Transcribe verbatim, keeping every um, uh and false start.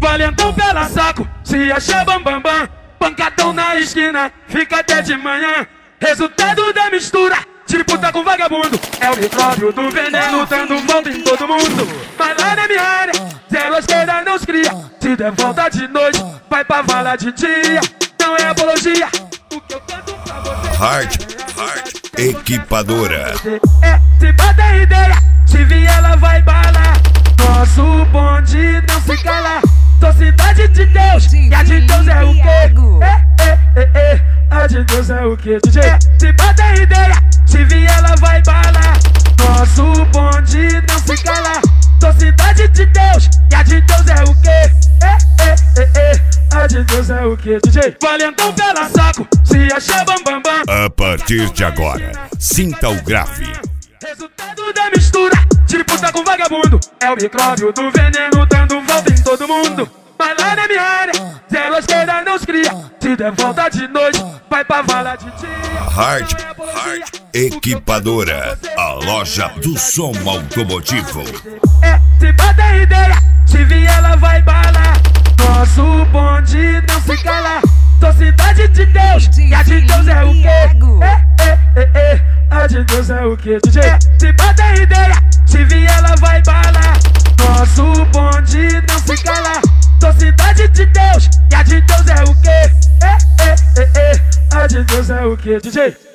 Valentão pela saco, se acha bambambam bam, bam. Pancadão na esquina, fica até de manhã. Resultado da mistura, tipo tá com vagabundo. É o micróbio do veneno dando volta em todo mundo. Mas lá na minha área, zero à esquerda não se cria. Se der volta de noite, vai pra vala de dia. Não é apologia, o que eu canto pra você. Hard, hard, equipadora. É, se bata ideia, se vier ela vai balar. Nosso bonde não se cala. Sou cidade de Deus, e a de Deus é o quê? É, é, é, é, a de Deus é o quê? D J, é, se bata ideia, se vier ela vai balar. Nosso bonde não se cala. Sou cidade de Deus, e a de Deus é o quê? É, é, é, é, a de Deus é o quê? D J, valentão pela saco, se acha bambambam bam, bam. A partir de agora, sinta o grave. Resultado da mistura, tipo tá com vagabundo. É o micróbio do veneno dando volta em todo mundo. Mas lá na minha área, zero à esquerda não se cria. Se der volta de noite, vai pra vala de dia. Hard, hard, equipadora, a loja do som automotivo. É, se bata ideia, se vier ela vai balar. Nosso bonde não se cala. Sou cidade de Deus, e a de Deus é o quê? É, é, é, é, a de Deus é o quê? D J, é, se bata ideia, se vier ela vai balar. Nosso bonde não se cala. Sou cidade de Deus, e a de Deus é o quê? É, é, é, é, a de Deus é o quê? D J